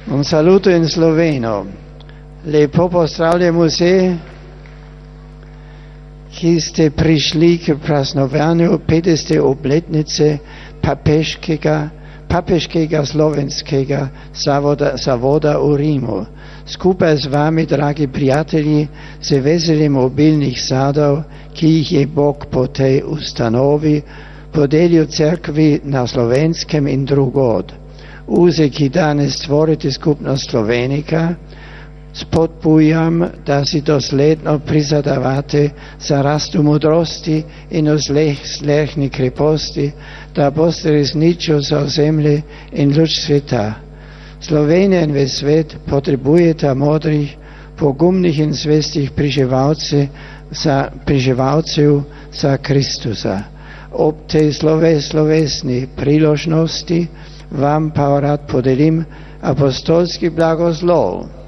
Un saluto in sloveno. Lepo pozdravljamo vse, ki ste prišli k praznovanju 50. obletnice papeškega slovenskega zavoda v Rimu. Skupaj z vami, dragi prijatelji, se veselimo obilnih sadov, ki jih je Bog po tej ustanovi podelil cerkvi na Slovenskem in drugod. Uze, ki danes tvorite skupnost Slovenika, spodbujam, da si dosledno prizadevate za rast v modrosti in v zlehni kreposti, da boste resnično za ozemlje in luč sveta. Slovenija in ves svet potrebujeta modrih, pogumnih in zvestih priživalcev za Kristusa. Ob tej slovesni priložnosti vam pa rad podelim apostolski blagoslov.